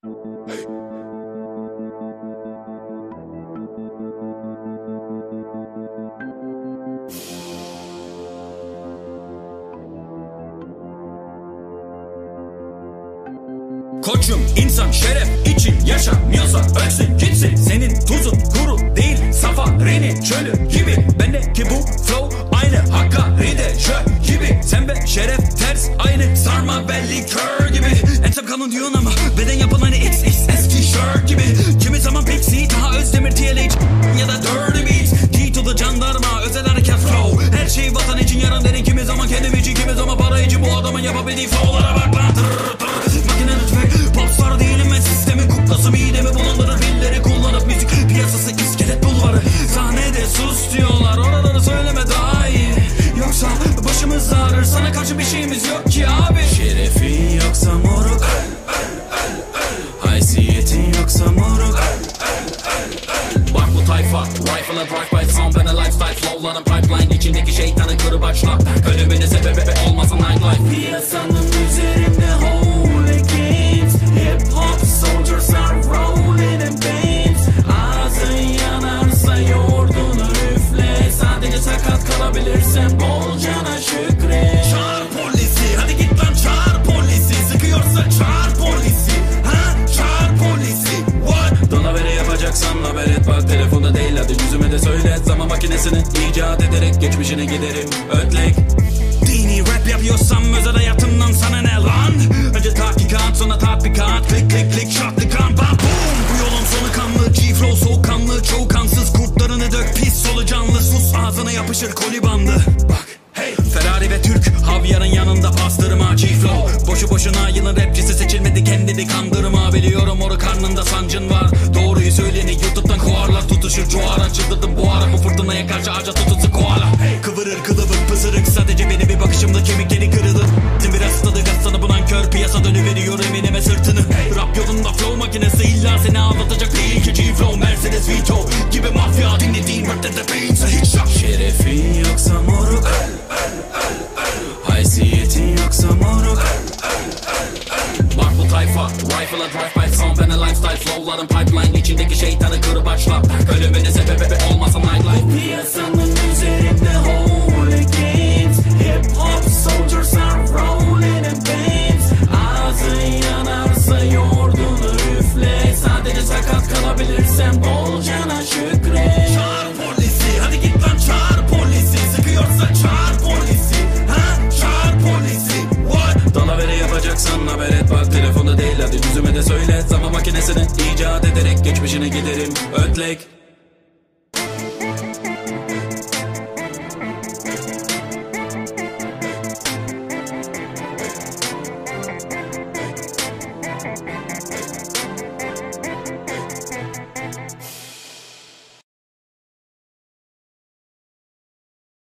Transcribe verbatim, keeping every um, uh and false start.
Koçum insan şeref için yaşamıyorsa ölsün gitsin. Senin tuzun kuru değil Safare'nin çölü gibi. Bendeki bu flow aynı Hakkari'de jö gibi. Sen be şeref ters aynı sarma belli kör gibi. Ensem kalın diyorsun ama beden yapın hani X X S t-shirt gibi. Kimi zaman Pixie daha Özdemir T L H ya da Dirty Beats. Tito'da jandarma özel harekat flow. Her şey vatan için yaran derin, kimi zaman kendim için, kimi zaman para için. Bu adamın yapabildiği flow'lara bak lan. Makine tüfek popstar değilim ben, sistemin kuklası midemi bulandırır. Pilleri kullanıp müzik piyasası iskelet bulvarı. Sahnede sus diyorlar, oraları söyleme daha iyi. Yoksa başımız ağrır, sana karşı bir şeyimiz yok ki abi. Şerefin yoksa moruk, haysiyetin yoksa moruk. Bak bu tayfa, rifle and drive by sound and a lifestyle. Flow'ların pipeline, içindeki şeytanı kırı başla. Ölümünün sebebi olmasın nightlife. Piyasanın üzerinde holy games. Hip hop soldiers are rolling in veins. Ağzın yanarsa yoğurdunu üfle. Sadece sakat kalabilirsen bolcana şükret. Çağır polisi, hadi git lan çağır polisi. Sıkıyorsa çağır polisi, ha çağır polisi. What? Dolavere yapacaksan haber et, bak telefonda değil hadi yüzüme de söyle. Zaman makinesini icat ederek geçmişine giderim ötlek. Dini rap yapıyorsam özel hayatımdan sana ne lan? Önce tahkikat sonra tatbikat. Klik klik klik şartlı kan bam boom. Bu yolun sonu kanlı, G-flow soğukkanlı. Çoğu kansız kurtlarını dök, pis solucanlı. Sus ağzına yapışır koli bandı. Bak hey, Ferrari ve Türk havyarın yanında pastırma G-flow. Boşu boşuna yılın rapçisi seçilmedi, kendini kandırma. Biliyorum oru karnında sancın var. Doğruyu söyleyeni YouTube'dan kovarlar tutuşur cuara. Çıldırdım bu ara, bu fırtınaya karşı ağaca tutulsun koala. Kıvırır kılıbık pısırık, sadece beni bir bakışımda kemikleri kırılır. Biraz tadı gazsanı bulan kör piyasa dönüveriyor emineme sırtını. Rap yolunda flow makinesi illa seni ağlatacak değil ki. G-flow Mercedes Vito gibi mafya, dinlediğin rapte de beyinse hiç şak. Şerefin yoksa moruk, haysiyetin yoksa moruk. Bak bu tayfa, rifle and drive by sound and a lifestyle. Flow'ların pipeline, içindeki şeytanı kırı başla. Ölümünün sebebi olmasın nightlife. Bu piyasanın üzerinde holy games. Hip hop soldiers are rolling in veins. Ağzın yanarsa yoğurdunu üfle. Sadece sakat kalabilirsen bolcana şükret. Çağır polisi, hadi git lan çağır polisi. Sıkıyorsa çağır polisi, ha çağır polisi. What? Dalavere yapacaksan haber et, bak telefonda değil hadi yüzüme de söyle. Zaman makinesini icat ederek geçmişine giderim ötlek.